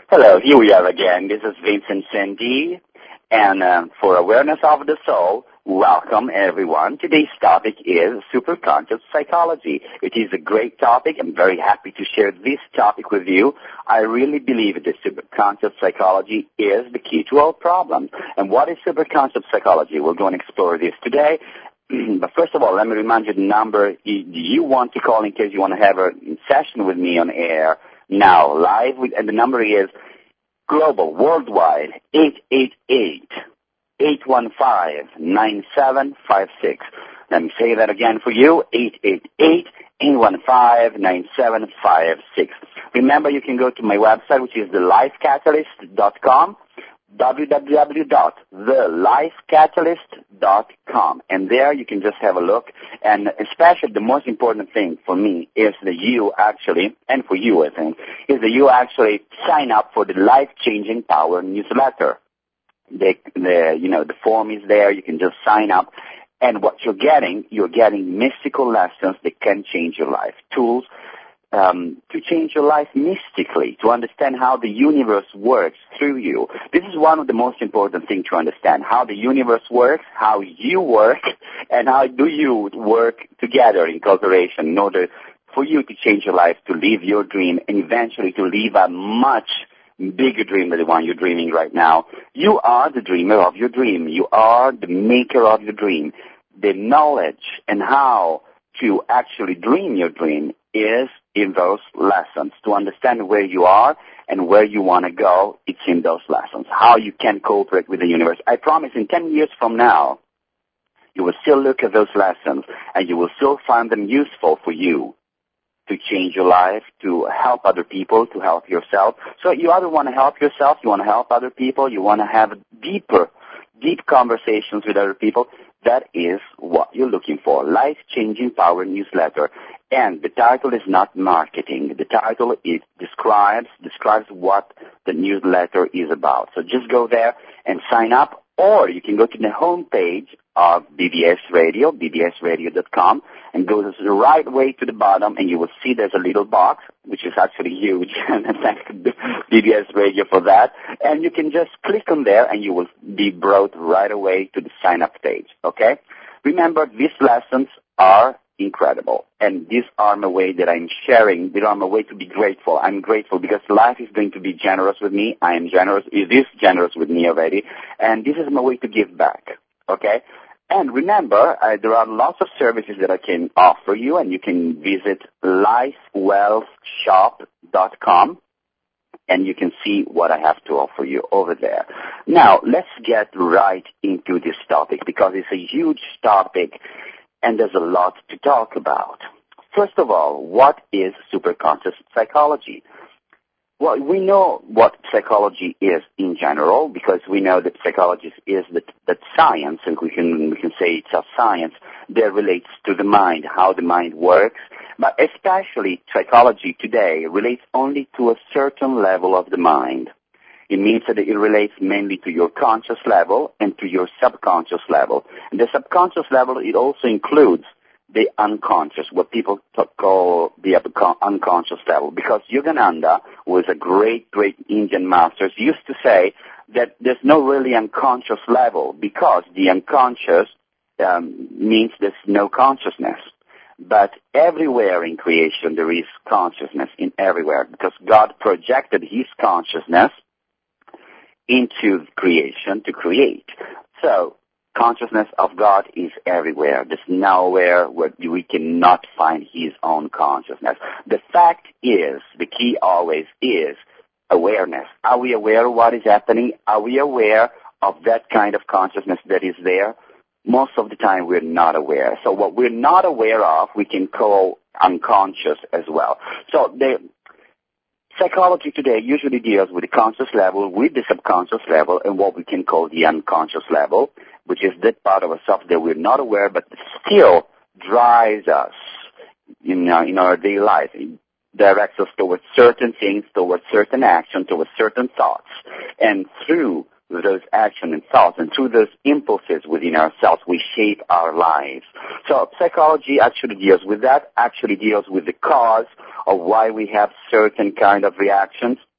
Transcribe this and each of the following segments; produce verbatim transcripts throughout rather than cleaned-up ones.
Hello, here we are again. This is Vincent Sandy, and uh, for Awareness of the Soul, welcome everyone. Today's topic is superconscious psychology. It is a great topic. I'm very happy to share this topic with you. I really believe that superconscious psychology is the key to all problems. And what is superconscious psychology? We're going to explore this today. But first of all, let me remind you the number you want to call in case you want to have a session with me on air now, live, with, and the number is global, worldwide, eight eight eight, eight one five, nine seven five six. Let me say that again for you, eight eight eight, eight one five, nine seven five six. Remember, you can go to my website, which is the life catalyst dot com, w w w dot the life catalyst dot com, and there you can just have a look. And especially the most important thing for me is that you actually, and for you I think, is that you actually sign up for the Life Changing Power newsletter. The, the you know the form is there. You can just sign up, and what you're getting, you're getting mystical lessons that can change your life, tools Um, to change your life mystically, to understand how the universe works through you. This is one of the most important things to understand, how the universe works, how you work, and how do you work together in cooperation in order for you to change your life, to live your dream, and eventually to live a much bigger dream than the one you're dreaming right now. You are the dreamer of your dream. You are the maker of your dream. The knowledge and how to actually dream your dream is in those lessons. To understand where you are and where you want to go, it's in those lessons. How you can cooperate with the universe. I promise in ten years from now, you will still look at those lessons and you will still find them useful for you to change your life, to help other people, to help yourself. So you either want to help yourself, you want to help other people, you want to have deeper, deep conversations with other people. That is what you're looking for. Life Changing Power newsletter. And the title is not marketing. The title is describes describes what the newsletter is about. So just go there and sign up, or you can go to the homepage of B B S Radio, b b s radio dot com, and go the right way to the bottom, and you will see there's a little box, which is actually huge, and thank B B S Radio for that. And you can just click on there, and you will be brought right away to the sign-up page, okay? Remember, these lessons are incredible, and these are my way that I'm sharing. These are my way to be grateful. I'm grateful because life is going to be generous with me. I am generous. It is generous with me already, and this is my way to give back, okay? And remember, uh, there are lots of services that I can offer you, and you can visit life wealth shop dot com, and you can see what I have to offer you over there. Now, let's get right into this topic because it's a huge topic, and there's a lot to talk about. First of all, what is superconscious psychology? Well, we know what psychology is in general because we know that psychology is that, that science, and we can we can say it's a science that relates to the mind, how the mind works. But especially psychology today relates only to a certain level of the mind. It means that it relates mainly to your conscious level and to your subconscious level. And the subconscious level, it also includes the unconscious, what people call the unconscious level. Because Yogananda was a great, great Indian master, he used to say that there's no really unconscious level because the unconscious um, means there's no consciousness. But everywhere in creation there is consciousness, in everywhere, because God projected his consciousness into creation to create. So consciousness of God is everywhere. There's nowhere where we cannot find his own consciousness. The fact is, the key always is awareness. Are we aware of what is happening? Are we aware of that kind of consciousness that is there? Most of the time we're not aware. So what we're not aware of, we can call unconscious as well. So the psychology today usually deals with the conscious level, with the subconscious level, and what we can call the unconscious level, which is that part of ourselves that we're not aware but still drives us in, uh, in our daily life. It directs us towards certain things, towards certain action, towards certain thoughts. And through those actions and thoughts and through those impulses within ourselves, we shape our lives. So psychology actually deals with that, actually deals with the cause of why we have certain kind of reactions.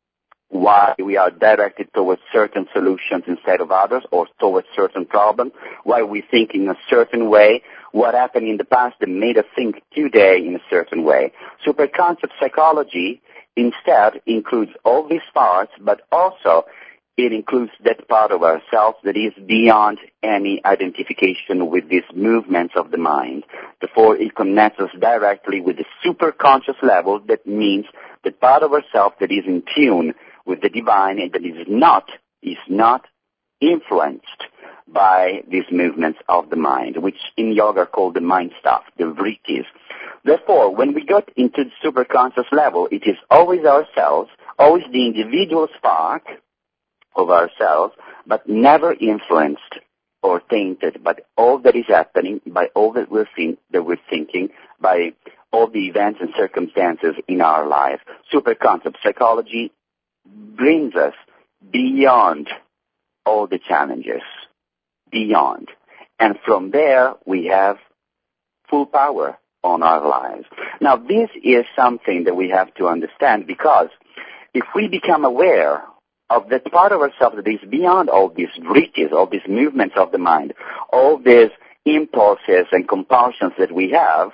why we are directed towards certain solutions instead of others, or towards certain problems, why we think in a certain way, what happened in the past that made us think today in a certain way. Superconscious psychology instead includes all these parts, but also it includes that part of ourselves that is beyond any identification with these movements of the mind. Therefore, it connects us directly with the superconscious level. That means the part of ourselves that is in tune with the divine and that is not, is not influenced by these movements of the mind, which in yoga are called the mind stuff, the vrittis. Therefore, when we get into the superconscious level, it is always ourselves, always the individual spark of ourselves, but never influenced or tainted by all that is happening, by all that we're, think, that we're thinking, by all the events and circumstances in our life. Superconscious psychology brings us beyond all the challenges, beyond. And from there, we have full power on our lives. Now, this is something that we have to understand, because if we become aware of that part of ourselves that is beyond all these vrittis, all these movements of the mind, all these impulses and compulsions that we have,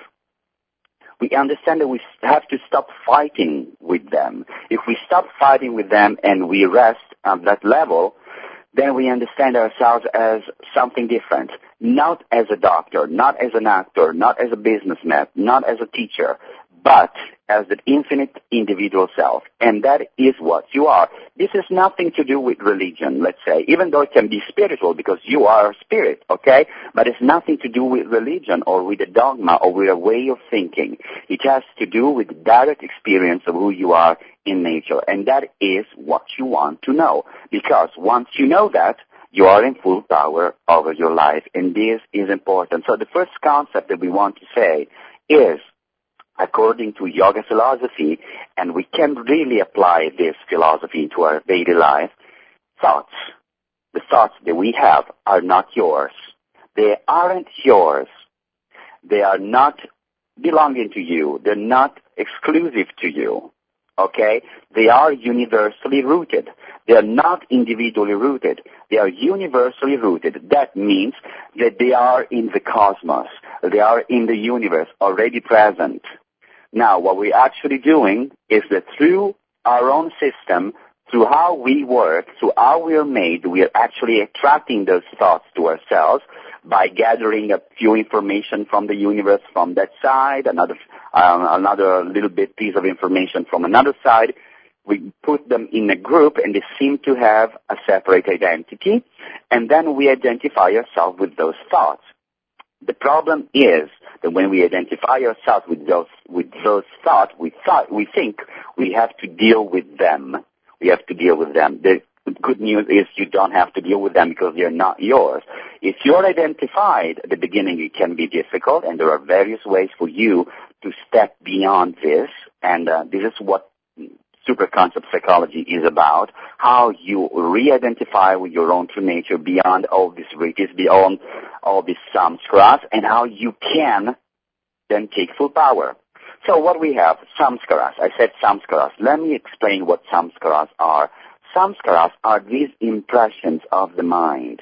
we understand that we have to stop fighting with them. If we stop fighting with them and we rest at that level, then we understand ourselves as something different, not as a doctor, not as an actor, not as a businessman, not as a teacher, but as the infinite individual self. And that is what you are. This has nothing to do with religion, let's say, even though it can be spiritual because you are a spirit, okay? But it's nothing to do with religion or with a dogma or with a way of thinking. It has to do with the direct experience of who you are in nature. And that is what you want to know. Because once you know that, you are in full power over your life. And this is important. So the first concept that we want to say is, according to yoga philosophy, and we can really apply this philosophy into our daily life, thoughts, the thoughts that we have are not yours. They aren't yours. They are not belonging to you. They're not exclusive to you. Okay? They are universally rooted. They are not individually rooted. They are universally rooted. That means that they are in the cosmos. They are in the universe, already present. Now, what we're actually doing is that through our own system, through how we work, through how we are made, we are actually attracting those thoughts to ourselves by gathering a few information from the universe from that side, another um, another little bit piece of information from another side. We put them in a group, and they seem to have a separate identity, and then we identify ourselves with those thoughts. The problem is that when we identify ourselves with those with those thoughts, we thought we think we have to deal with them. We have to deal with them. The good news is you don't have to deal with them because they're not yours. If you're identified at the beginning, it can be difficult, and there are various ways for you to step beyond this. And uh, this is what superconscious psychology is about, how you re-identify with your own true nature beyond all these riches, beyond all these samskaras, and how you can then take full power. So what we have, samskaras. I said samskaras. Let me explain what samskaras are. Samskaras are these impressions of the mind,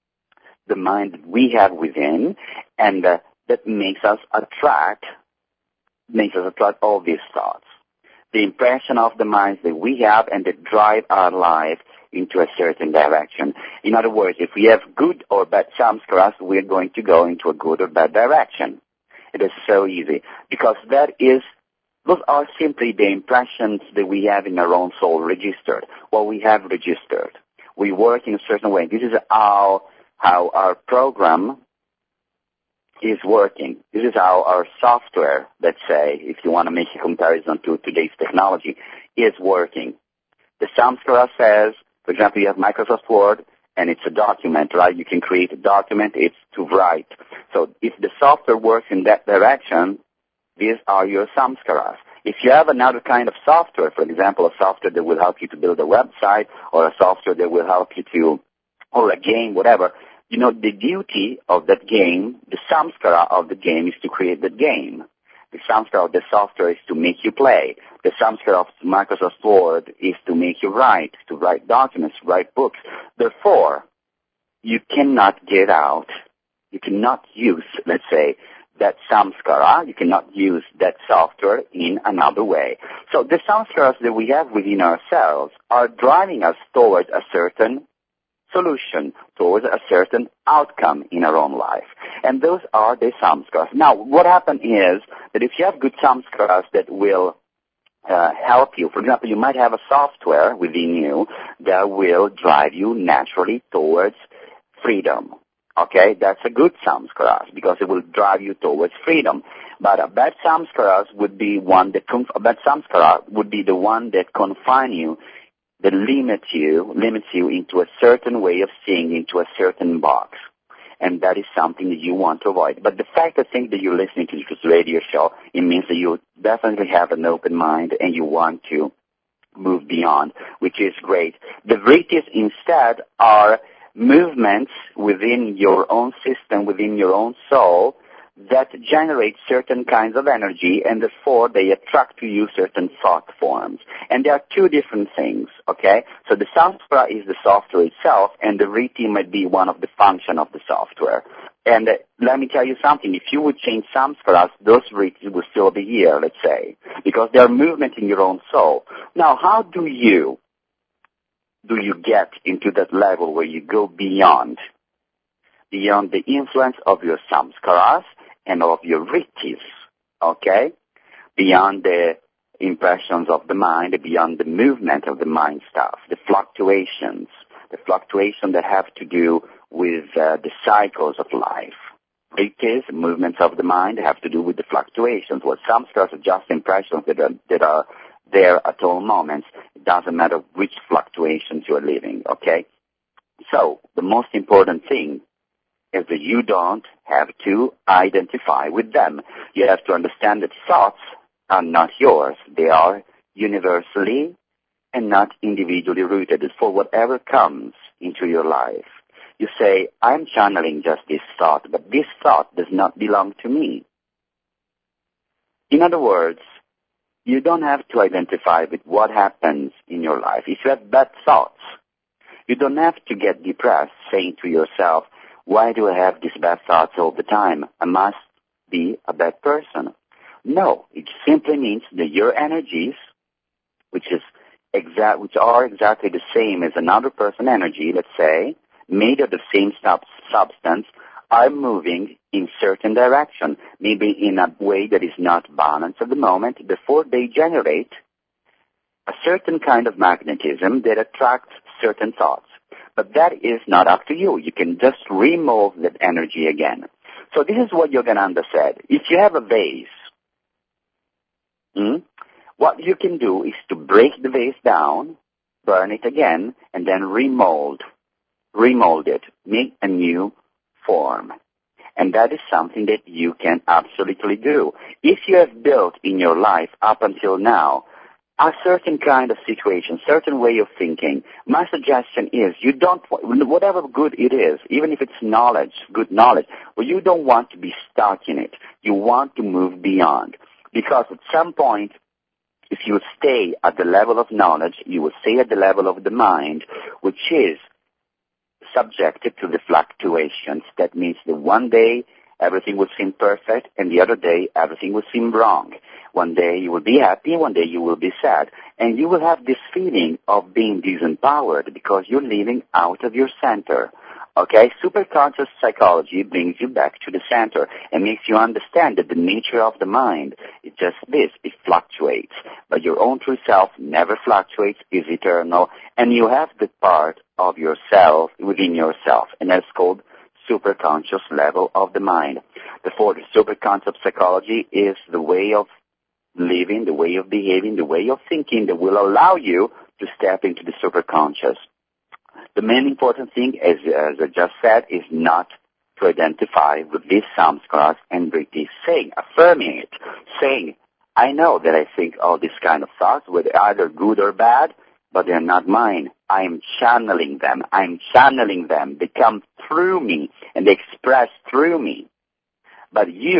the mind that we have within, and uh, that makes us attract, makes us attract all these thoughts. The impression of the minds that we have and that drive our life into a certain direction. In other words, if we have good or bad samskaras, we're going to go into a good or bad direction. It is so easy because that is, those are simply the impressions that we have in our own soul registered, what we have registered. We work in a certain way. This is how, how our program is working. This is how our software, let's say, if you want to make a comparison to today's technology, is working. The samskara says, for example, you have Microsoft Word, and it's a document, right? You can create a document, it's to write. So if the software works in that direction, these are your samskaras. If you have another kind of software, for example, a software that will help you to build a website, or a software that will help you to, or a game, whatever, you know, the duty of that game, the samskara of the game is to create the game. The samskara of the software is to make you play. The samskara of Microsoft Word is to make you write, to write documents, write books. Therefore, you cannot get out, you cannot use, let's say, that samskara, you cannot use that software in another way. So the samskaras that we have within ourselves are driving us towards a certain solution, towards a certain outcome in our own life. And those are the samskaras. Now, what happens is that if you have good samskaras that will uh, help you, for example, you might have a software within you that will drive you naturally towards freedom. Okay, that's a good samskara because it will drive you towards freedom. But a bad samskara would be one that conf- a bad samskara would be the one that confine you, that limits you, limits you into a certain way of seeing, into a certain box. And that is something that you want to avoid. But the fact, I think, that you're listening to this radio show, it means that you definitely have an open mind and you want to move beyond, which is great. The vrittis instead are movements within your own system, within your own soul, that generate certain kinds of energy, and therefore they attract to you certain thought forms. And there are two different things, okay? So the samskara is the software itself, and the vritti might be one of the functions of the software. And uh, let me tell you something, if you would change samskaras, those vrittis will still be here, let's say, because they are movement in your own soul. Now, how do you, do you get into that level where you go beyond, beyond the influence of your samskaras and of your vrittis, okay? Beyond the impressions of the mind, beyond the movement of the mind stuff, the fluctuations, the fluctuations that have to do with uh, the cycles of life. Vrittis, movements of the mind, have to do with the fluctuations. Well, samskaras are just impressions that are, that are there at all moments. It doesn't matter which fluctuations you're living, okay? So, the most important thing is that you don't have to identify with them. You have to understand that thoughts are not yours. They are universally and not individually rooted. For whatever comes into your life, you say, I'm channeling just this thought, but this thought does not belong to me. In other words, you don't have to identify with what happens in your life. If you have bad thoughts, you don't have to get depressed saying to yourself, why do I have these bad thoughts all the time? I must be a bad person. No, it simply means that your energies, which is exact, which are exactly the same as another person's energy, let's say, made of the same sub- substance, are moving in certain direction, maybe in a way that is not balanced at the moment, before they generate a certain kind of magnetism that attracts certain thoughts. But that is not up to you. You can just remold that energy again. So this is what Yogananda said. If you have a vase, hmm, what you can do is to break the vase down, burn it again, and then remold, remold it, make a new form. And that is something that you can absolutely do. If you have built in your life up until now a certain kind of situation, certain way of thinking, my suggestion is you don't, whatever good it is, even if it's knowledge, good knowledge, well, you don't want to be stuck in it. You want to move beyond. Because at some point, if you stay at the level of knowledge, you will stay at the level of the mind, which is subjected to the fluctuations. That means that one day everything will seem perfect, and the other day everything will seem wrong. One day you will be happy, one day you will be sad. And you will have this feeling of being disempowered because you're living out of your center. Okay? Superconscious psychology brings you back to the center and makes you understand that the nature of the mind is just this. It fluctuates. But your own true self never fluctuates, is eternal, and you have the part of yourself within yourself, and that's called superconscious level of the mind. Therefore, the superconscious psychology is the way of living, the way of behaving, the way of thinking that will allow you to step into the superconscious. The main important thing, as, as I just said, is not to identify with these samskaras and vrittis, saying, affirming it, saying, I know that I think all these kind of thoughts, whether either good or bad, but they're not mine. I'm channeling them. I'm channeling them. They come through me, and they express through me. But you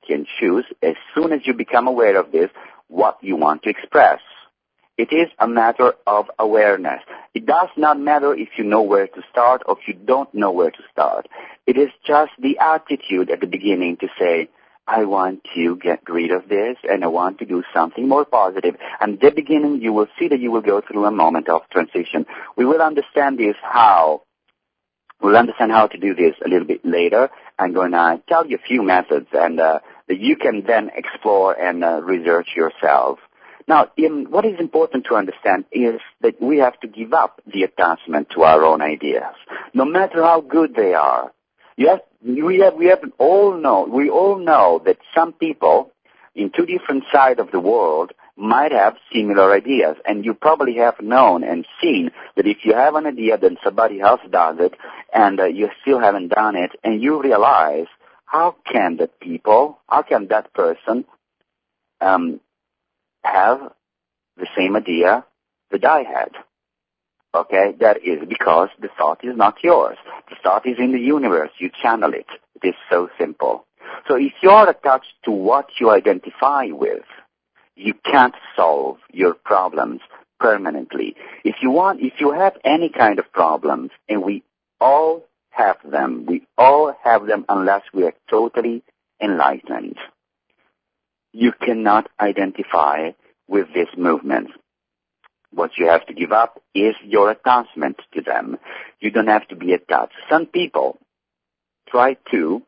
can choose, as soon as you become aware of this, what you want to express. It is a matter of awareness. It does not matter if you know where to start or if you don't know where to start. It is just the attitude at the beginning to say, I want to get rid of this and I want to do something more positive. And at the beginning, you will see that you will go through a moment of transition. We will understand this how, we'll understand how to do this a little bit later. I'm going to tell you a few methods and uh, that you can then explore and uh, research yourself. Now, in, what is important to understand is that we have to give up the attachment to our own ideas, no matter how good they are. Yes, we have, we have all know, we all know that some people in two different sides of the world might have similar ideas, and you probably have known and seen that if you have an idea, then somebody else does it, and uh, you still haven't done it, and you realize, how can that people, how can that person um, have the same idea that I had? Okay, that is because the thought is not yours. The thought is in the universe. You channel it. It is so simple. So if you're attached to what you identify with, you can't solve your problems permanently. If you want, if you have any kind of problems, and we all have them, we all have them unless we are totally enlightened, you cannot identify with this movement. What you have to give up is your attachment to them. You don't have to be attached. Some people try to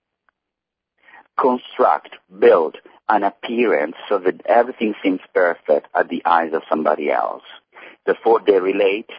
construct, build an appearance so that everything seems perfect at the eyes of somebody else. Therefore, they relate,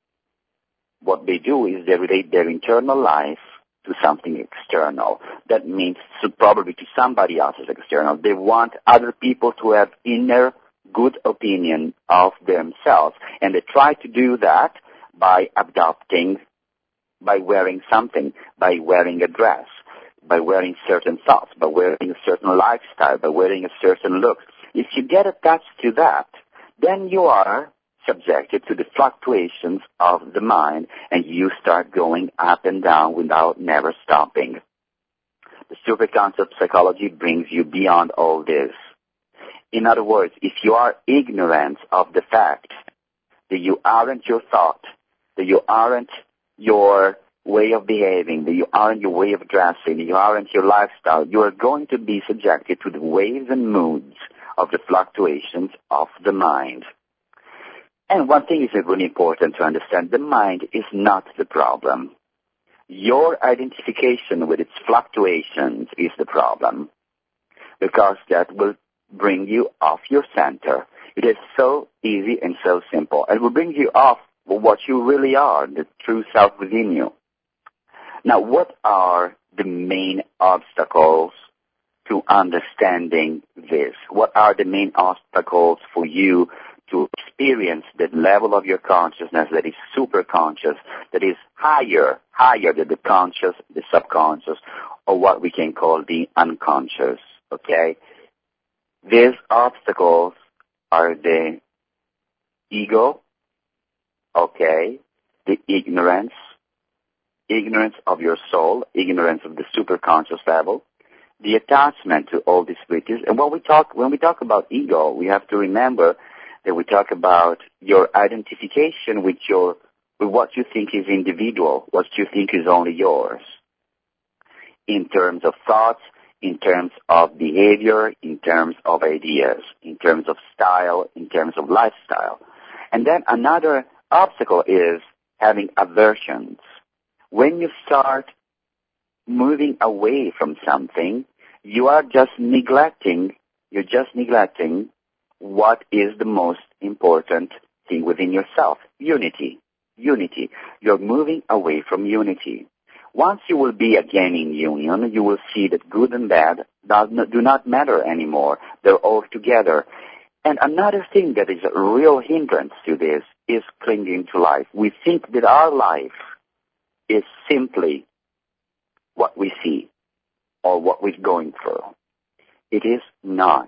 what they do is they relate their internal life to something external. That means so probably to somebody else's external. They want other people to have inner good opinion of themselves. And they try to do that by adopting, by wearing something, by wearing a dress, by wearing certain thoughts, by wearing a certain lifestyle, by wearing a certain look. If you get attached to that, then you are subjected to the fluctuations of the mind, and you start going up and down without never stopping. The superconscious psychology brings you beyond all this. In other words, if you are ignorant of the fact that you aren't your thought, that you aren't your way of behaving, that you aren't your way of dressing, that you aren't your lifestyle, you are going to be subjected to the waves and moods of the fluctuations of the mind. And one thing is really important to understand. The mind is not the problem. Your identification with its fluctuations is the problem, because that will bring you off your center. It is so easy and so simple. And will bring you off what you really are, the true self within you. Now, what are the main obstacles to understanding this? What are the main obstacles for you to experience that level of your consciousness that is super conscious, that is higher, higher than the conscious, the subconscious, or what we can call the unconscious, okay? These obstacles are the ego, okay, the ignorance, ignorance of your soul, ignorance of the superconscious level, the attachment to all these entities. And when we talk, when we talk about ego, we have to remember that we talk about your identification with your, with what you think is individual, what you think is only yours, in terms of thoughts, in terms of behavior, in terms of ideas, in terms of style, in terms of lifestyle. And then another obstacle is having aversions. When you start moving away from something, you are just neglecting, you're just neglecting what is the most important thing within yourself, unity. Unity. You're moving away from unity. Once you will be again in union, you will see that good and bad does not, do not matter anymore. They're all together. And another thing that is a real hindrance to this is clinging to life. We think that our life is simply what we see or what we're going through. It is not.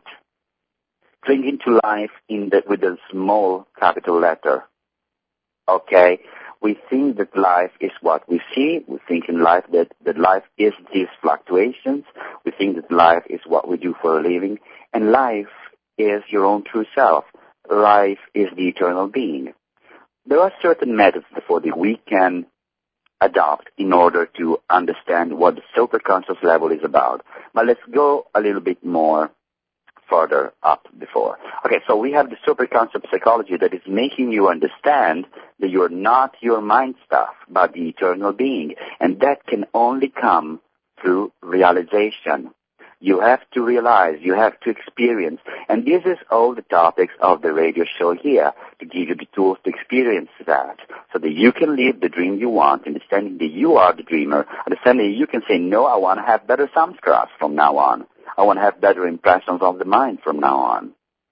Clinging to life in the, with a small capital letter. Okay? We think that life is what we see. We think in life that, that life is these fluctuations. We think that life is what we do for a living. And life is your own true self. Life is the eternal being. There are certain methods, therefore, that we can adopt in order to understand what the superconscious level is about. But let's go a little bit more further up before. Okay, so we have the superconscious psychology that is making you understand that you're not your mind stuff, but the eternal being. And that can only come through realization. You have to realize, you have to experience. And this is all the topics of the radio show here, to give you the tools to experience that, so that you can live the dream you want, understanding that you are the dreamer, understanding that you can say, no, I want to have better samskaras from now on. I want to have better impressions of the mind from now on.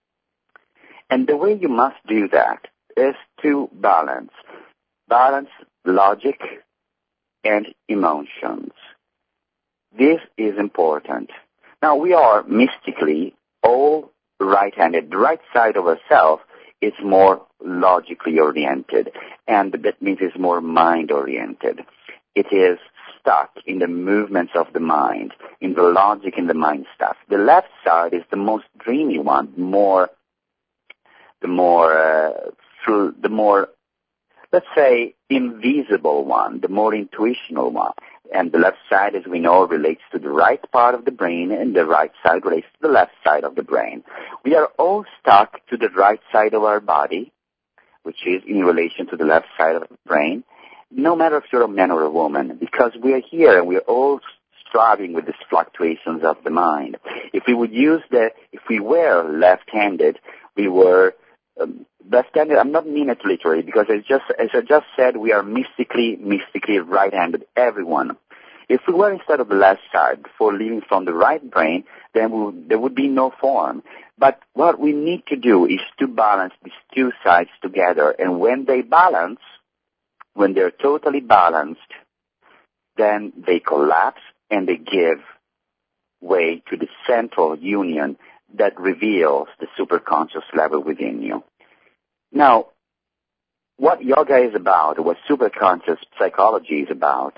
And the way you must do that is to balance. Balance logic and emotions. This is important. Now, we are mystically all right-handed. The right side of ourselves is more logically oriented, and that means it's more mind-oriented. It is stuck in the movements of the mind, in the logic and the mind stuff. The left side is the most dreamy one, more, the more, uh, through the more, let's say, invisible one, the more intuitional one. And the left side, as we know, relates to the right part of the brain, and the right side relates to the left side of the brain. We are all stuck to the right side of our body, which is in relation to the left side of the brain, no matter if you're a man or a woman, because we are here and we're all striving with these fluctuations of the mind. If we would use the, if we were left-handed, we were um, left-handed. I'm not mean it literally, because as just as I just said, we are mystically, mystically right-handed, everyone. If we were instead of the left side, for living from the right brain, then we would, there would be no form. But what we need to do is to balance these two sides together, and when they balance, when they're totally balanced, then they collapse and they give way to the central union that reveals the superconscious level within you. Now, what yoga is about, what superconscious psychology is about,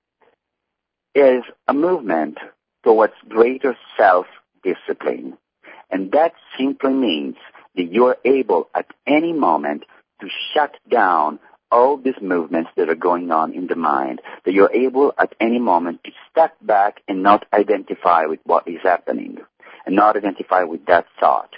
is a movement towards greater self-discipline. And that simply means that you're able at any moment to shut down all these movements that are going on in the mind, that you're able at any moment to step back and not identify with what is happening, and not identify with that thought.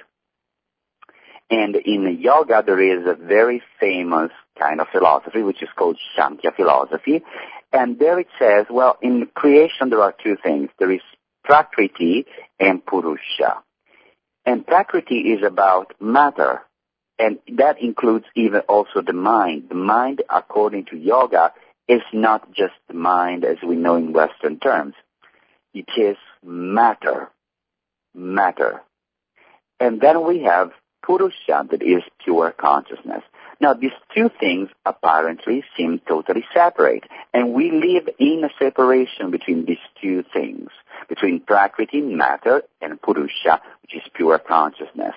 And in yoga, there is a very famous kind of philosophy, which is called Sankhya philosophy. And there it says, well, in creation there are two things. There is Prakriti and Purusha. And Prakriti is about matter. And that includes even also the mind. The mind, according to yoga, is not just the mind as we know in Western terms. It is matter. Matter. And then we have Purusha, that is pure consciousness. Now, these two things apparently seem totally separate, and we live in a separation between these two things, between Prakriti, matter, and Purusha, which is pure consciousness.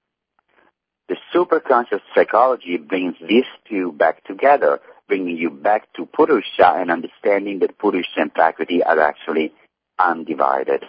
The superconscious psychology brings these two back together, bringing you back to Purusha and understanding that Purusha and Prakriti are actually undivided.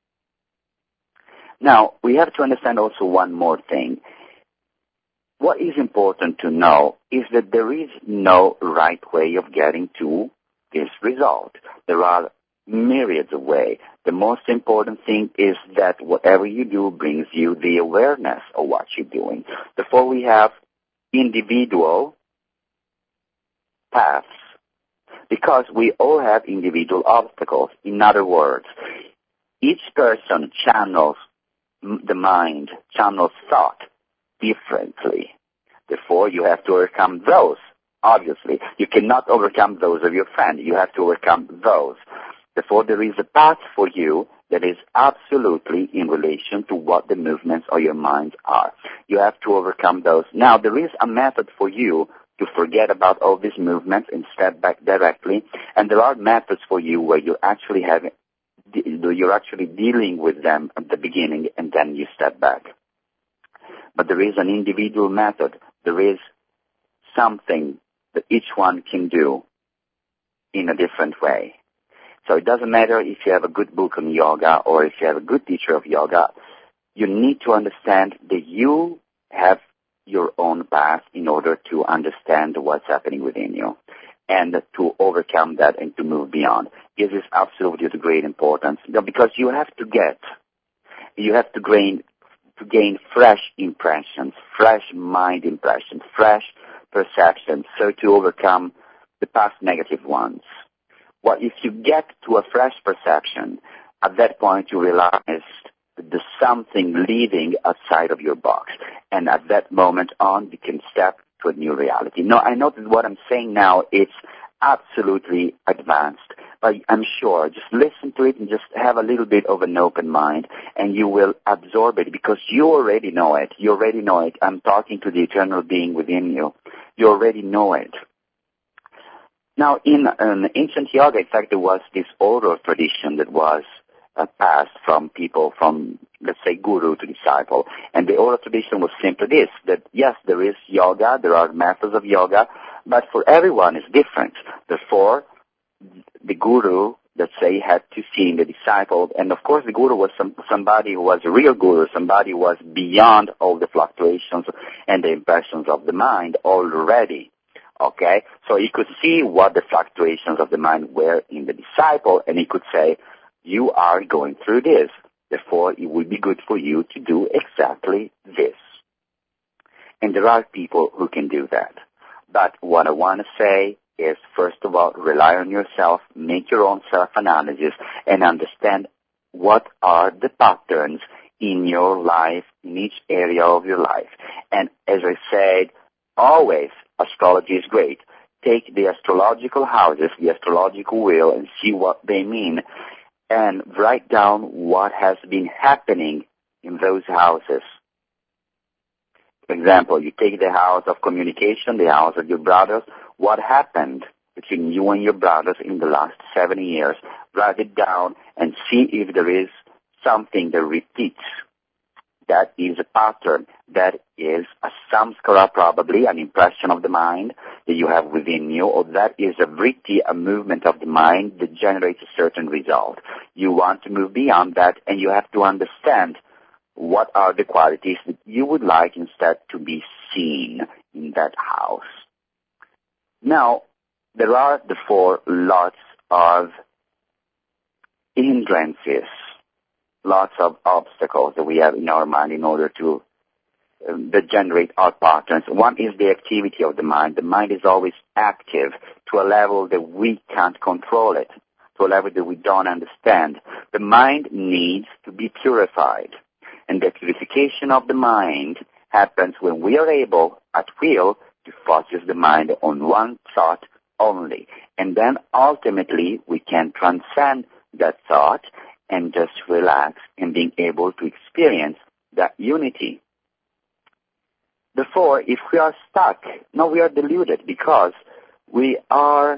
Now, we have to understand also one more thing. What is important to know is that there is no right way of getting to this result. There are myriads of ways. The most important thing is that whatever you do brings you the awareness of what you're doing. Therefore, we have individual paths, because we all have individual obstacles. In other words, each person channels the mind, channels thought differently. Therefore, you have to overcome those, obviously. You cannot overcome those of your friend. You have to overcome those. Therefore, there is a path for you that is absolutely in relation to what the movements of your mind are. You have to overcome those. Now, there is a method for you to forget about all these movements and step back directly. And there are methods for you where you actually have, you're actually dealing with them at the beginning and then you step back. But there is an individual method. There is something that each one can do in a different way. So it doesn't matter if you have a good book on yoga or if you have a good teacher of yoga. You need to understand that you have your own path in order to understand what's happening within you and to overcome that and to move beyond. This is absolutely of great importance because you have to get, you have to gain, to gain fresh impressions, fresh mind impressions, fresh perceptions, so to overcome the past negative ones. Well, if you get to a fresh perception, at that point you realize that there's something leaving outside of your box. And at that moment on, you can step to a new reality. Now, I know that what I'm saying now is absolutely advanced, but I'm sure just listen to it and just have a little bit of an open mind, and you will absorb it because you already know it. You already know it. I'm talking to the eternal being within you. You already know it. Now, in um, ancient yoga, in fact, there was this oral tradition that was uh, passed from people, from, let's say, guru to disciple. And the oral tradition was simply this, that yes, there is yoga, there are methods of yoga, but for everyone it's different. Therefore, the guru, let's say, had to see the disciple, and of course the guru was some, somebody who was a real guru, somebody who was beyond all the fluctuations and the impressions of the mind already. Okay, so he could see what the fluctuations of the mind were in the disciple, and he could say, you are going through this, therefore it would be good for you to do exactly this. And there are people who can do that. But what I want to say is, first of all, rely on yourself, make your own self-analysis, and understand what are the patterns in your life, in each area of your life. And as I said, always, astrology is great. Take the astrological houses, the astrological wheel, and see what they mean, and write down what has been happening in those houses. For example, you take the house of communication, the house of your brothers. What happened between you and your brothers in the last seven years? Write it down and see if there is something that repeats. That is a pattern. That is a samskara, probably, an impression of the mind that you have within you, or that is a vritti, a movement of the mind that generates a certain result. You want to move beyond that, and you have to understand what are the qualities that you would like instead to be seen in that house. Now, there are, therefore, lots of hindrances, lots of obstacles that we have in our mind in order to um, that generate our patterns. One is the activity of the mind. The mind is always active to a level that we can't control it, to a level that we don't understand. The mind needs to be purified. And the purification of the mind happens when we are able, at will, to focus the mind on one thought only. And then ultimately we can transcend that thought and just relax and being able to experience that unity. Therefore, if we are stuck, no, we are deluded because we are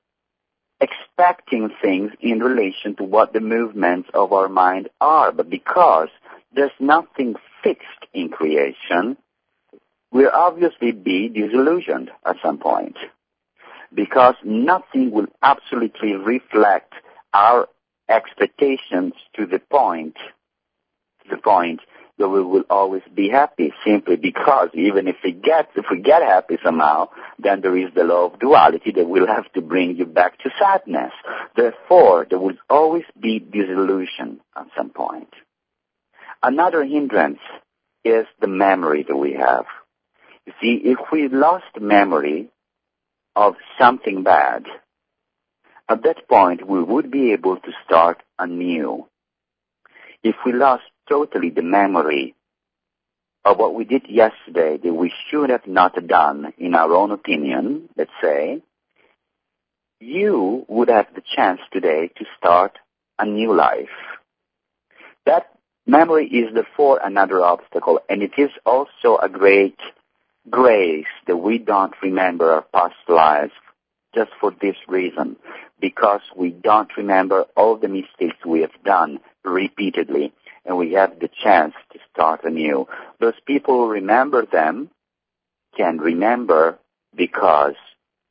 expecting things in relation to what the movements of our mind are. But because there's nothing fixed in creation, we'll obviously be disillusioned at some point. Because nothing will absolutely reflect our expectations to the point, to the point that we will always be happy, simply because even if we get, if we get happy somehow, then there is the law of duality that will have to bring you back to sadness. Therefore, there will always be disillusion at some point. Another hindrance is the memory that we have. You see, if we lost memory of something bad, at that point we would be able to start anew. If we lost totally the memory of what we did yesterday that we should have not done, in our own opinion, let's say, you would have the chance today to start a new life. That memory is therefore another obstacle, and it is also a great grace that we don't remember our past lives just for this reason, because we don't remember all the mistakes we have done repeatedly, and we have the chance to start anew. Those people who remember them can remember because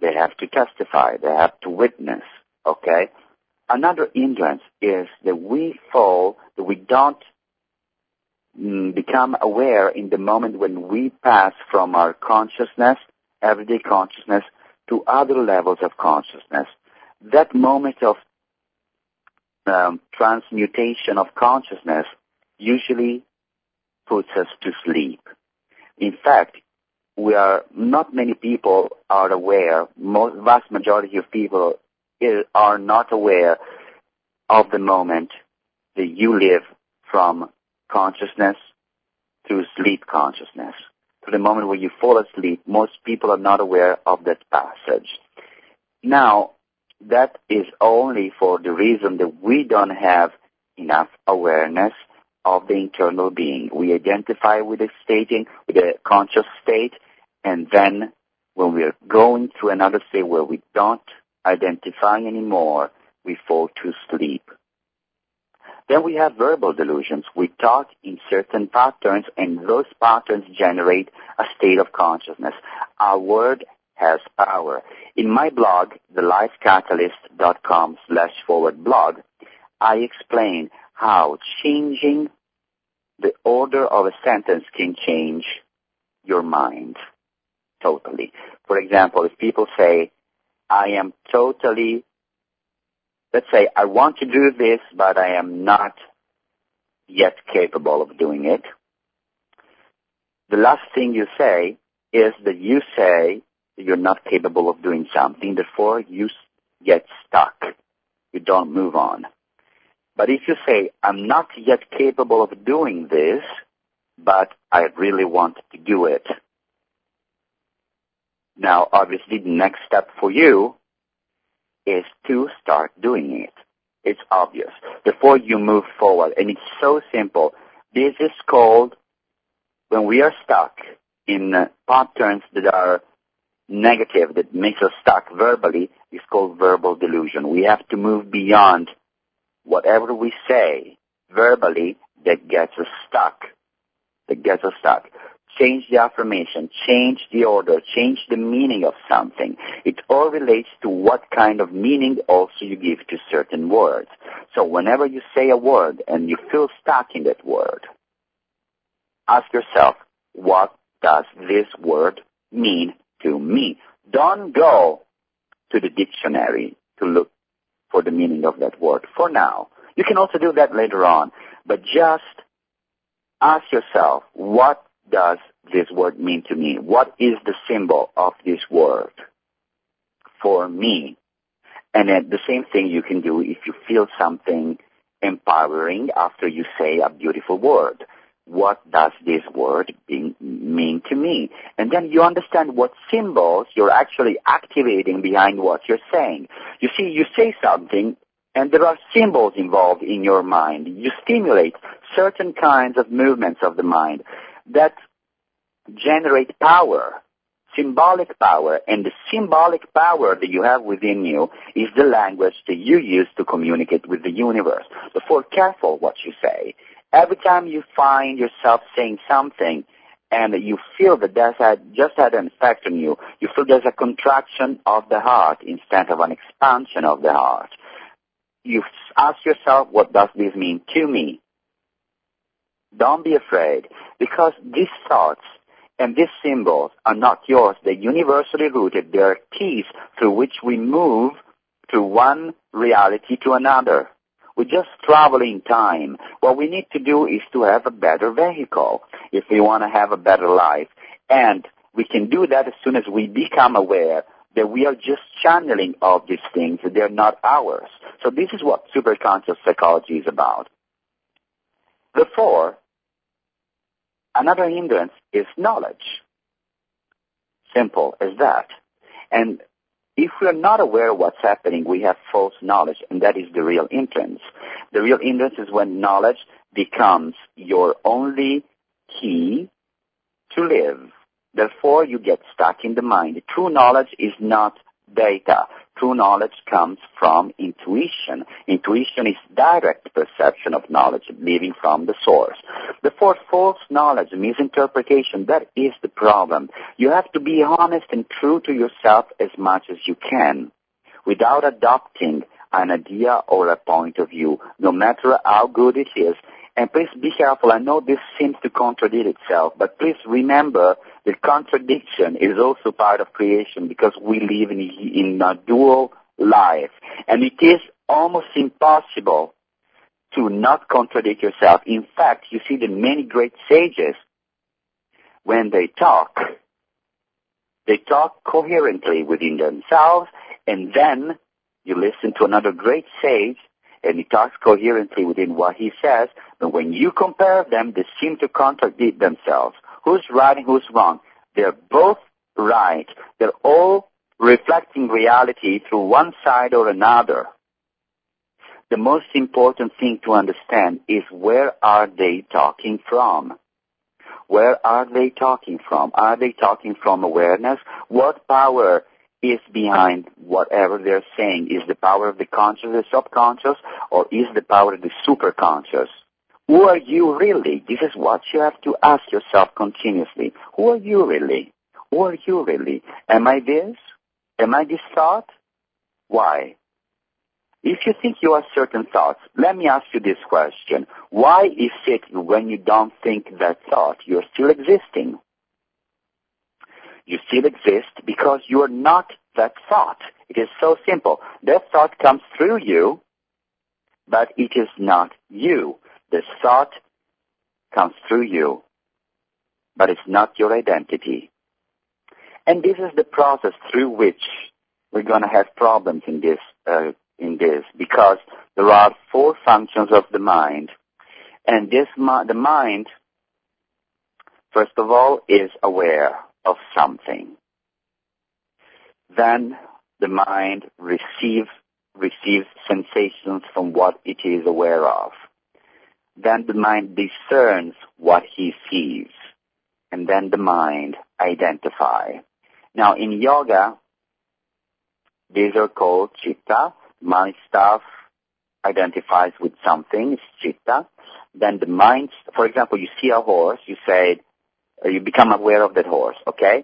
They have to testify. They have to witness. Okay? Another hindrance is that we fall, that we don't mm, become aware in the moment when we pass from our consciousness, everyday consciousness, to other levels of consciousness. That moment of um, transmutation of consciousness usually puts us to sleep. In fact, we are not many people are aware. Most vast majority of people are not aware of the moment that you live from consciousness to sleep consciousness. To the moment where you fall asleep, most people are not aware of that passage. Now, that is only for the reason that we don't have enough awareness of the internal being. We identify with the stating, with the conscious state, and then when we are going through another state where we don't identify anymore, we fall to sleep. Then we have verbal delusions. We talk in certain patterns, and those patterns generate a state of consciousness. Our word has power. In my blog, the life catalyst dot com slash forward blog, I explain how changing the order of a sentence can change your mind totally. For example, if people say, I am totally, let's say, I want to do this, but I am not yet capable of doing it. The last thing you say is that you say that you're not capable of doing something, therefore you get stuck. You don't move on. But if you say, I'm not yet capable of doing this, but I really want to do it. Now, obviously, the next step for you is to start doing it. It's obvious. Before you move forward, and it's so simple. This is called, when we are stuck in uh, patterns that are negative, that makes us stuck verbally, it's called verbal delusion. We have to move beyond whatever we say verbally that gets us stuck, that gets us stuck. Change the affirmation, change the order, change the meaning of something. It all relates to what kind of meaning also you give to certain words. So whenever you say a word and you feel stuck in that word, ask yourself, what does this word mean to me? Don't go to the dictionary to look for the meaning of that word for now. You can also do that later on, but just ask yourself, what does this word mean to me? What is the symbol of this word for me? And then the same thing you can do if you feel something empowering after you say a beautiful word. What does this word be, mean to me? And then you understand what symbols you're actually activating behind what you're saying. You see, you say something, and there are symbols involved in your mind. You stimulate certain kinds of movements of the mind that generate power, symbolic power, and the symbolic power that you have within you is the language that you use to communicate with the universe. Therefore, careful what you say. Every time you find yourself saying something and you feel that that had just had an effect on you, you feel there's a contraction of the heart instead of an expansion of the heart. You ask yourself, what does this mean to me? Don't be afraid, because these thoughts and these symbols are not yours. They're universally rooted. They are keys through which we move through one reality to another. We just travel in time. What we need to do is to have a better vehicle if we want to have a better life. And we can do that as soon as we become aware that we are just channeling all these things, that they're not ours. So this is what superconscious psychology is about. Therefore, another hindrance is knowledge. Simple as that. And if we're not aware of what's happening, we have false knowledge, and that is the real hindrance. The real hindrance is when knowledge becomes your only key to live. Therefore, you get stuck in the mind. True knowledge is not data. True knowledge comes from intuition. Intuition is direct perception of knowledge, living from the source. The fourth, false knowledge, misinterpretation, that is the problem. You have to be honest and true to yourself as much as you can, without adopting an idea or a point of view, no matter how good it is. And please be careful. I know this seems to contradict itself, but please remember that contradiction is also part of creation, because we live in, in a dual life. And it is almost impossible to not contradict yourself. In fact, you see that many great sages, when they talk, they talk coherently within themselves, and then you listen to another great sage, and he talks coherently within what he says, but when you compare them, they seem to contradict themselves. Who's right and who's wrong? They're both right. They're all reflecting reality through one side or another. The most important thing to understand is, where are they talking from? Where are they talking from? Are they talking from awareness? What power is behind whatever they're saying? Is the power of the conscious, the subconscious, or is the power of the superconscious? Who are you really? This is what you have to ask yourself continuously. Who are you really? Who are you really? Am I this? Am I this thought? Why? If you think you are certain thoughts, let me ask you this question. Why is it when you don't think that thought, you're still existing? You still exist because you are not that thought. It is so simple. That thought comes through you, but it is not you. The thought comes through you, but it's not your identity. And this is the process through which we're going to have problems in this, uh, in this, because there are four functions of the mind. And this, the mind, first of all, is aware of something. Then the mind receives receives sensations from what it is aware of. Then the mind discerns what he sees. And then the mind identifies. Now in yoga, these are called chitta. Mind stuff identifies with something, it's chitta. Then the mind, for example, you see a horse, you say, you become aware of that horse, okay?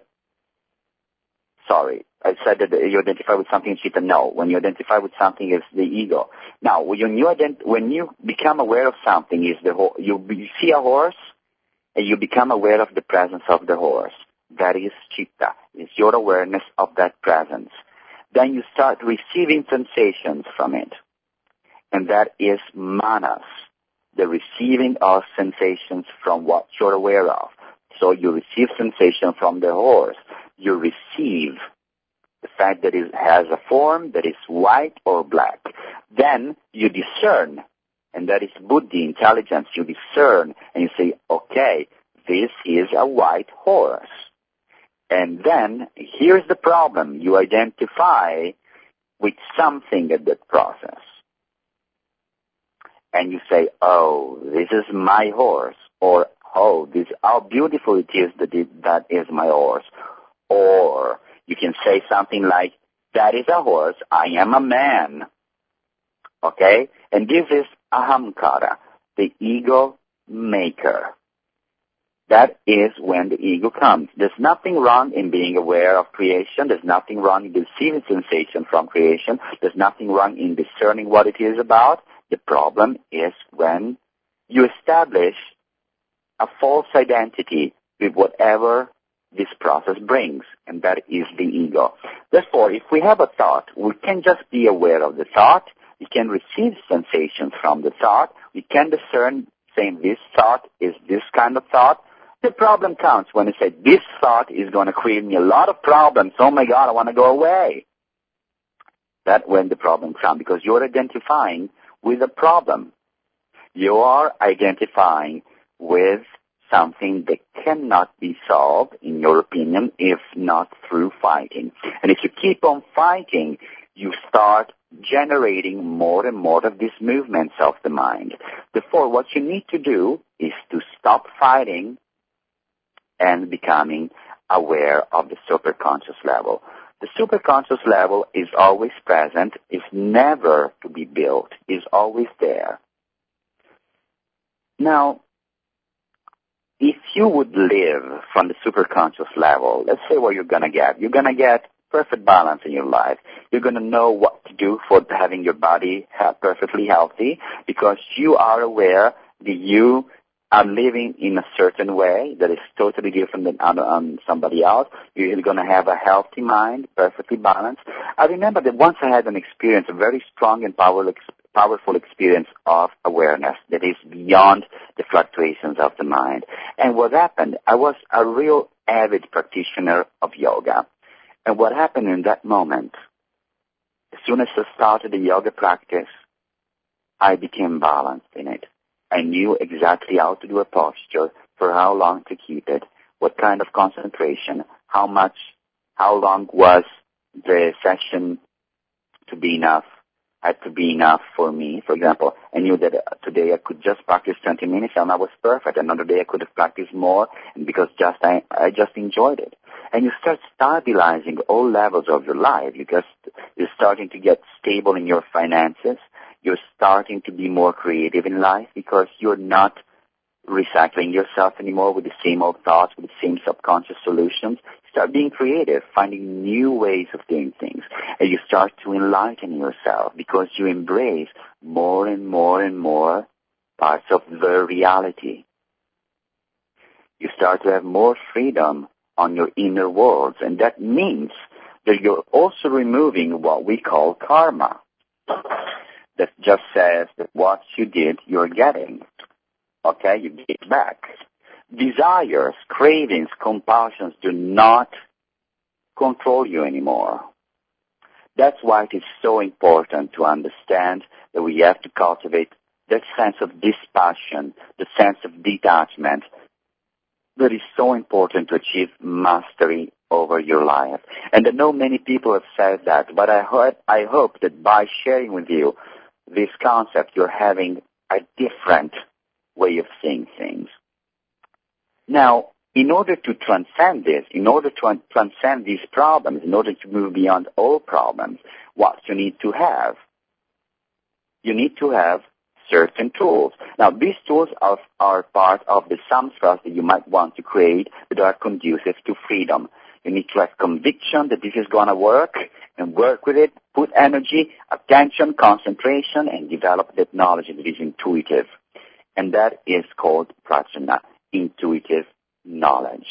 Sorry, I said that you identify with something, chitta. No, when you identify with something, it's the ego. Now, when you ident- when you become aware of something, is the ho- you, you see a horse, and you become aware of the presence of the horse. That is chitta. It's your awareness of that presence. Then you start receiving sensations from it, and that is manas, the receiving of sensations from what you're aware of. So you receive sensation from the horse. You receive the fact that it has a form that is white or black. Then you discern, and that is buddhi, intelligence. You discern, and you say, okay, this is a white horse. And then, here's the problem. You identify with something at that process. And you say, oh, this is my horse. Or, oh, this, how beautiful it is that it, that is my horse. Or you can say something like, that is a horse, I am a man. Okay? And this is ahamkara, the ego maker. That is when the ego comes. There's nothing wrong in being aware of creation. There's nothing wrong in receiving sensation from creation. There's nothing wrong in discerning what it is about. The problem is when you establish a false identity with whatever this process brings, and that is the ego. Therefore, if we have a thought, we can just be aware of the thought. We can receive sensations from the thought. We can discern, saying this thought is this kind of thought. The problem comes when you say, this thought is going to create me a lot of problems. Oh my God, I want to go away. That's when the problem comes, because you're identifying with a problem. You are identifying with something that cannot be solved, in your opinion, if not through fighting. And if you keep on fighting, you start generating more and more of these movements of the mind. Therefore, what you need to do is to stop fighting and becoming aware of the superconscious level. The superconscious level is always present, is never to be built, is always there. Now, if you would live from the superconscious level, let's say what you're going to get. You're going to get perfect balance in your life. You're going to know what to do for having your body perfectly healthy because you are aware that you are living in a certain way that is totally different than other, um, somebody else. You're going to have a healthy mind, perfectly balanced. I remember that once I had an experience, a very strong and powerful powerful experience of awareness that is beyond the fluctuations of the mind. And what happened, I was a real avid practitioner of yoga. And what happened in that moment, as soon as I started the yoga practice, I became balanced in it. I knew exactly how to do a posture, for how long to keep it, what kind of concentration, how much, how long was the session to be enough, had to be enough for me. For example, I knew that today I could just practice twenty minutes and I was perfect. Another day I could have practiced more and because just I, I just enjoyed it. And you start stabilizing all levels of your life. You just, you're starting to get stable in your finances. You're starting to be more creative in life because you're not recycling yourself anymore with the same old thoughts, with the same subconscious solutions. Start being creative, finding new ways of doing things. And you start to enlighten yourself because you embrace more and more and more parts of the reality. You start to have more freedom on your inner worlds, and that means that you're also removing what we call karma. That just says that what you did, you're getting. Okay, you get back. Desires, cravings, compulsions do not control you anymore. That's why it is so important to understand that we have to cultivate that sense of dispassion, the sense of detachment that is so important to achieve mastery over your life. And I know many people have said that, but I, heard, I hope that by sharing with you this concept, you're having a different way of seeing things. Now, in order to transcend this, in order to transcend these problems, in order to move beyond all problems, what you need to have? You need to have certain tools. Now, these tools are, are part of the samskaras that you might want to create that are conducive to freedom. You need to have conviction that this is going to work and work with it, put energy, attention, concentration, and develop that knowledge that is intuitive. And that is called prajna, intuitive knowledge.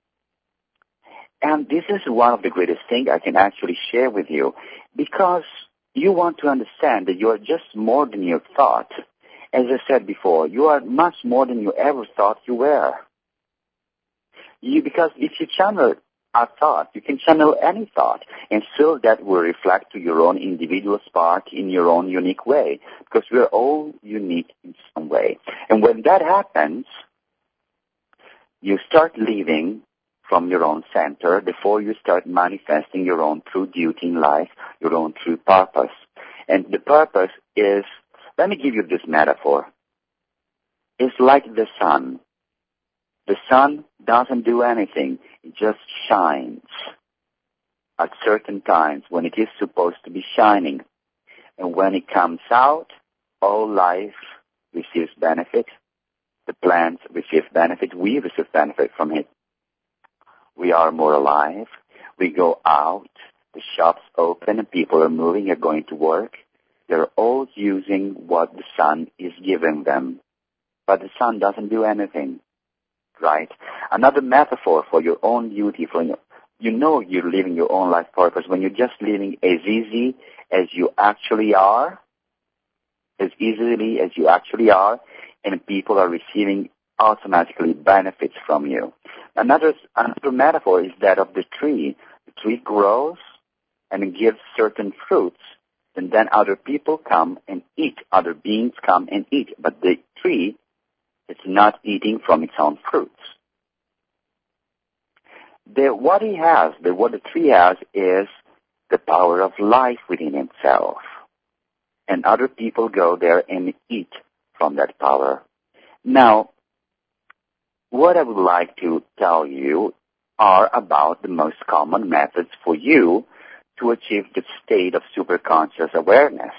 And this is one of the greatest things I can actually share with you because you want to understand that you are just more than your thought. As I said before, you are much more than you ever thought you were. You, because if you channel a thought, you can channel any thought, and still that will reflect to your own individual spark in your own unique way, because we're all unique in some way. And when that happens, you start living from your own center before you start manifesting your own true duty in life, your own true purpose. And the purpose is, let me give you this metaphor. It's like the sun. The sun doesn't do anything. It just shines at certain times when it is supposed to be shining. And when it comes out, all life receives benefit. The plants receive benefit. We receive benefit from it. We are more alive. We go out. The shops open and people are moving, are going to work. They're all using what the sun is giving them. But the sun doesn't do anything. Right? Another metaphor for your own duty, for your, you know you're living your own life purpose when you're just living as easy as you actually are, as easily as you actually are, and people are receiving automatically benefits from you. Another, another metaphor is that of the tree. The tree grows and it gives certain fruits, and then other people come and eat, other beings come and eat, but the tree it's not eating from its own fruits. The, what he has, the, what the tree has is the power of life within itself. And other people go there and eat from that power. Now, what I would like to tell you are about the most common methods for you to achieve the state of superconscious awareness.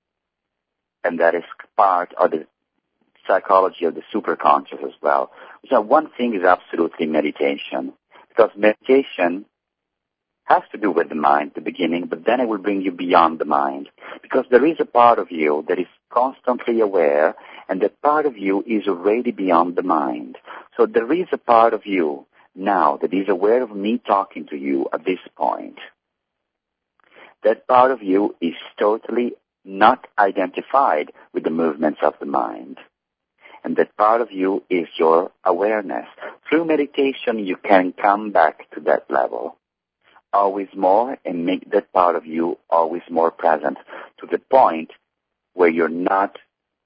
And that is part of the psychology of the superconscious as well. So one thing is absolutely meditation, because meditation has to do with the mind at the beginning, but then it will bring you beyond the mind, because there is a part of you that is constantly aware, and that part of you is already beyond the mind. So there is a part of you now that is aware of me talking to you at this point. That part of you is totally not identified with the movements of the mind. And that part of you is your awareness. Through meditation, you can come back to that level always more and make that part of you always more present, to the point where you're not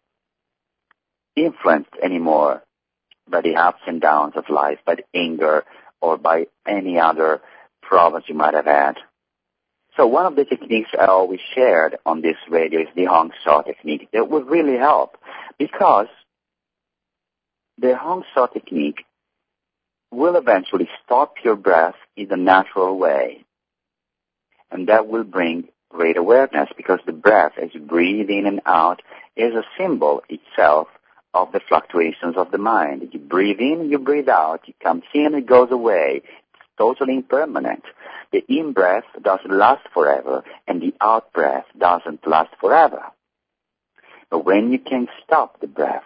influenced anymore by the ups and downs of life, by the anger or by any other problems you might have had. So one of the techniques I always shared on this radio is the Hong Sau technique. That would really help, because the Hong Sau technique will eventually stop your breath in a natural way. And that will bring great awareness, because the breath, as you breathe in and out, is a symbol itself of the fluctuations of the mind. You breathe in, you breathe out, it comes in, it goes away. It's totally impermanent. The in-breath doesn't last forever, and the out-breath doesn't last forever. But when you can stop the breath,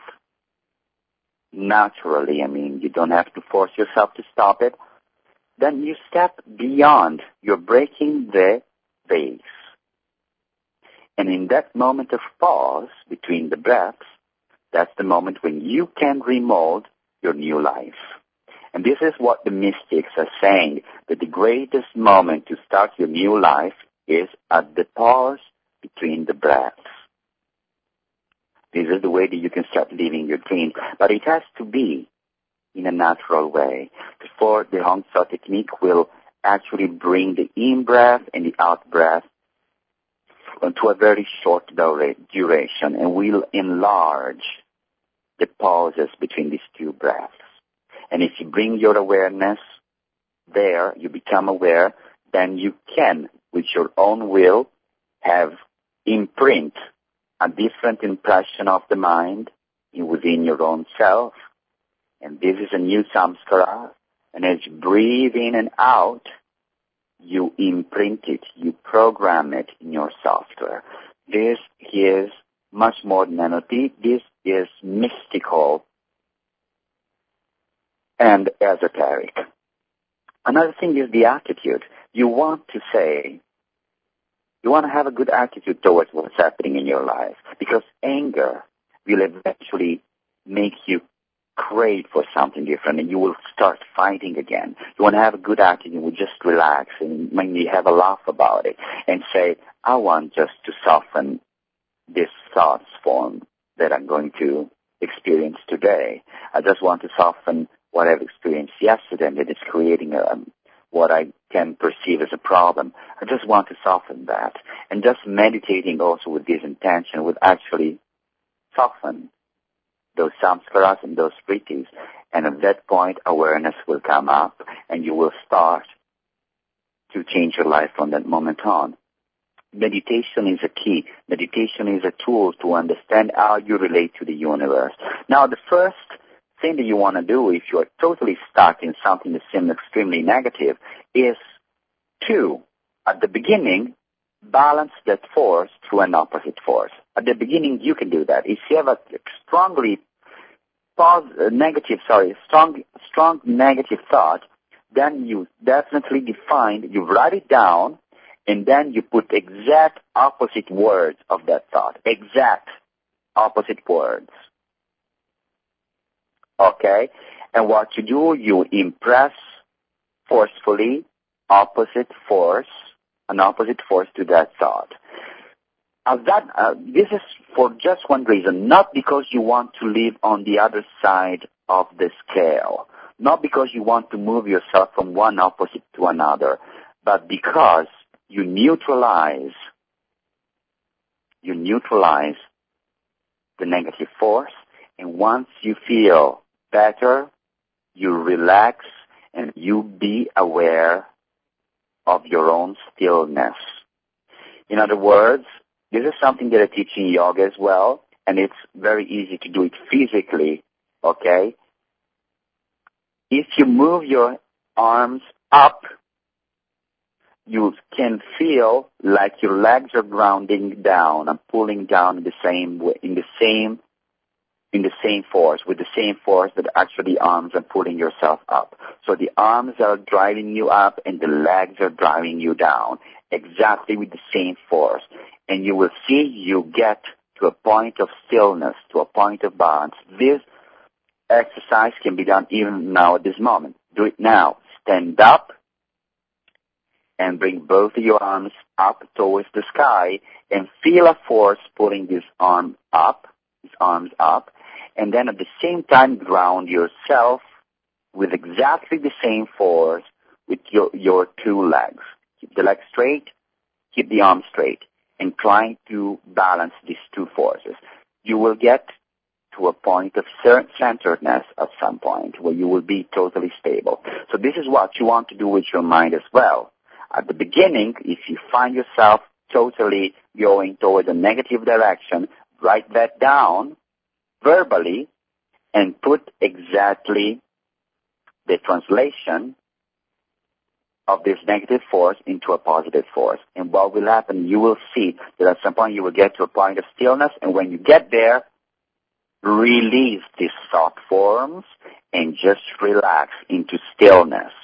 naturally, I mean, you don't have to force yourself to stop it, then you step beyond. You're breaking the vase. And in that moment of pause between the breaths, that's the moment when you can remold your new life. And this is what the mystics are saying, that the greatest moment to start your new life is at the pause between the breaths. This is the way that you can start living your dream. But it has to be in a natural way. Before the Hong Sau technique will actually bring the in-breath and the out-breath to a very short duration, and will enlarge the pauses between these two breaths. And if you bring your awareness there, you become aware, then you can, with your own will, have imprint a different impression of the mind within your own self. And this is a new samskara. And as you breathe in and out, you imprint it, you program it in your software. This is much more than N L P. This is mystical and esoteric. Another thing is the attitude. You want to say, you want to have a good attitude towards what's happening in your life, because anger will eventually make you crave for something different, and you will start fighting again. You want to have a good attitude, you will just relax and maybe have a laugh about it and say, I want just to soften this thoughts form that I'm going to experience today. I just want to soften what I've experienced yesterday, and that is creating a, what I can perceive as a problem. I just want to soften that. And just meditating also with this intention would actually soften those samskaras and those prittis. And at that point, awareness will come up, and you will start to change your life from that moment on. Meditation is a key. Meditation is a tool to understand how you relate to the universe. Now, the first thing that you want to do if you are totally stuck in something that seems extremely negative is to, at the beginning, balance that force through an opposite force. At the beginning, you can do that. If you have a strongly positive, negative, sorry, strong, strong negative thought, then you definitely define, you write it down, and then you put exact opposite words of that thought. Exact opposite words. Okay? And what you do, you impress forcefully opposite force, an opposite force to that thought. Uh, that, uh, this is for just one reason, not because you want to live on the other side of the scale, not because you want to move yourself from one opposite to another, but because you neutralize, you neutralize the negative force, and once you feel better, you relax and you be aware of your own stillness. In other words, this is something that I teach in yoga as well, and it's very easy to do it physically, okay? If you move your arms up, you can feel like your legs are grounding down and pulling down in the same way, in the same, in the same force, with the same force that actually arms are pulling yourself up. So the arms are driving you up and the legs are driving you down, exactly with the same force. And you will see you get to a point of stillness, to a point of balance. This exercise can be done even now at this moment. Do it now. Stand up and bring both of your arms up towards the sky and feel a force pulling this arm up, these arms up, and then at the same time ground yourself with exactly the same force with your, your two legs. Keep the legs straight, keep the arms straight, and try to balance these two forces. You will get to a point of centeredness at some point where you will be totally stable. So this is what you want to do with your mind as well. At the beginning, if you find yourself totally going toward a negative direction, write that down verbally and put exactly the translation of this negative force into a positive force. And what will happen, you will see that at some point you will get to a point of stillness, and when you get there, release these thought forms and just relax into stillness.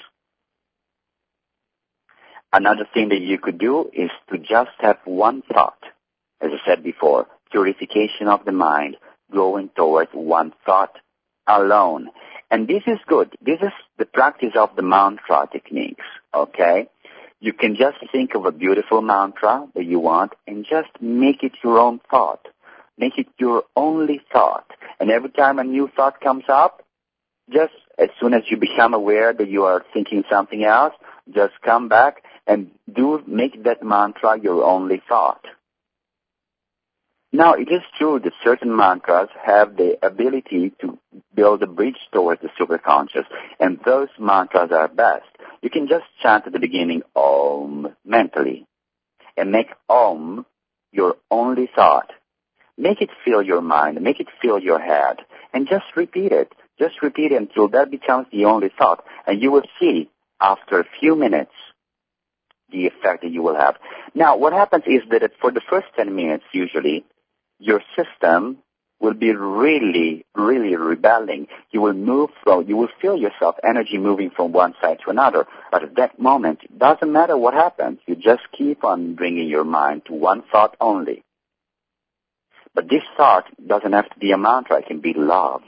Another thing that you could do is to just have one thought. As I said before, purification of the mind, going towards one thought alone. And this is good. This is the practice of the mantra techniques, okay? You can just think of a beautiful mantra that you want and just make it your own thought. Make it your only thought. And every time a new thought comes up, just as soon as you become aware that you are thinking something else, just come back and do make that mantra your only thought. Now, it is true that certain mantras have the ability to build a bridge towards the superconscious, and those mantras are best. You can just chant at the beginning, Om, mentally, and make Om your only thought. Make it fill your mind, make it fill your head, and just repeat it. Just repeat it until that becomes the only thought, and you will see, after a few minutes, the effect that you will have. Now, what happens is that for the first ten minutes, usually, your system will be really, really rebelling. You will move from, you will feel yourself energy moving from one side to another. But at that moment, it doesn't matter what happens. You just keep on bringing your mind to one thought only. But this thought doesn't have to be a mantra. It can be love.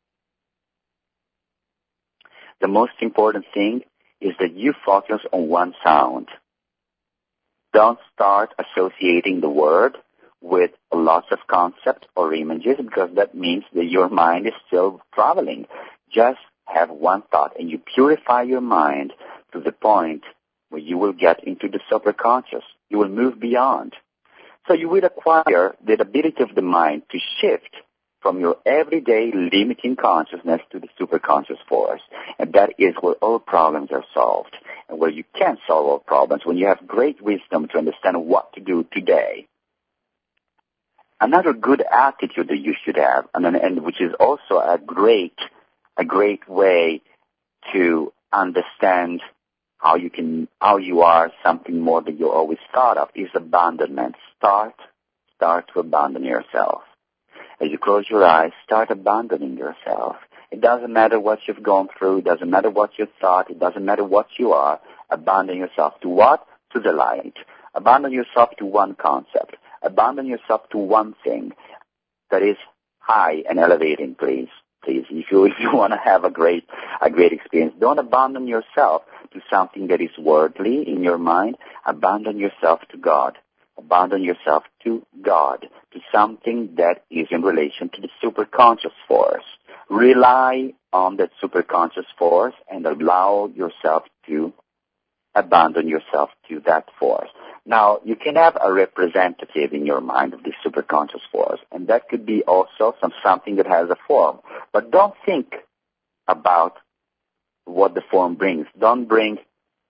The most important thing is that you focus on one sound. Don't start associating the word with lots of concepts or images, because that means that your mind is still traveling. Just have one thought, and you purify your mind to the point where you will get into the superconscious. You will move beyond. So you will acquire the ability of the mind to shift from your everyday limiting consciousness to the superconscious force. And that is where all problems are solved, and where you can solve all problems, when you have great wisdom to understand what to do today. Another good attitude that you should have, and, and which is also a great, a great way to understand how you can, how you are something more than you always thought of, is abandonment. Start, start to abandon yourself. As you close your eyes, start abandoning yourself. It doesn't matter what you've gone through. It doesn't matter what you thought. It doesn't matter what you are. Abandon yourself to what? To the light. Abandon yourself to one concept. Abandon yourself to one thing that is high and elevating, please. Please, if you if you want to have a great a great experience, don't abandon yourself to something that is worldly in your mind. Abandon yourself to God. Abandon yourself to God, to something that is in relation to the superconscious force. Rely on that superconscious force and allow yourself to abandon yourself to that force. Now, you can have a representative in your mind of this superconscious force, and that could be also some something that has a form. But don't think about what the form brings. Don't bring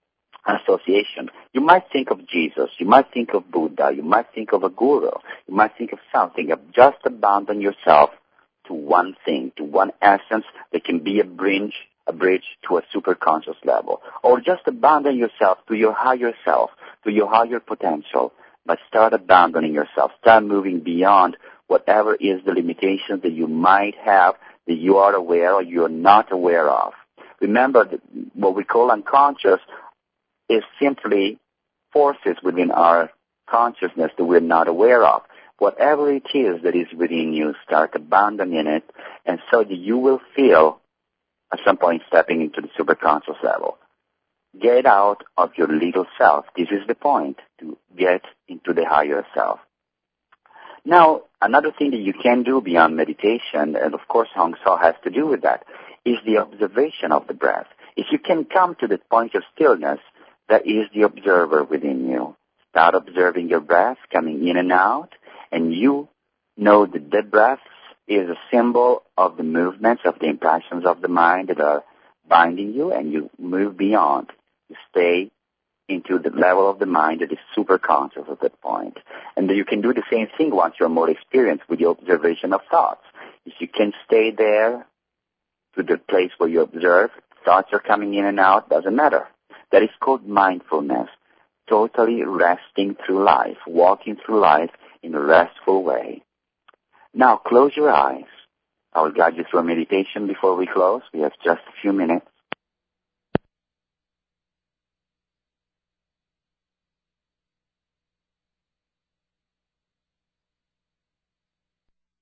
association. You might think of Jesus, you might think of Buddha, you might think of a guru, you might think of something. Of just abandon yourself to one thing, to one essence that can be a bridge, a bridge to a superconscious level. Or just abandon yourself to your higher self, to your higher potential. But start abandoning yourself. Start moving beyond whatever is the limitations that you might have, that you are aware or you're not aware of. Remember that what we call unconscious is simply forces within our consciousness that we're not aware of. Whatever it is that is within you, start abandoning it, and so that you will feel at some point stepping into the superconscious level. Get out of your little self. This is the point, to get into the higher self. Now, another thing that you can do beyond meditation, and of course Hong Sau has to do with that, is the observation of the breath. If you can come to the point of stillness, that is the observer within you. Start observing your breath coming in and out, and you know that the breath is a symbol of the movements, of the impressions of the mind that are binding you, and you move beyond. You stay into the level of the mind that is super conscious at that point. And you can do the same thing once you're more experienced with the observation of thoughts. If you can stay there to the place where you observe, thoughts are coming in and out, doesn't matter. That is called mindfulness, totally resting through life, walking through life in a restful way. Now close your eyes. I will guide you through a meditation before we close. We have just a few minutes.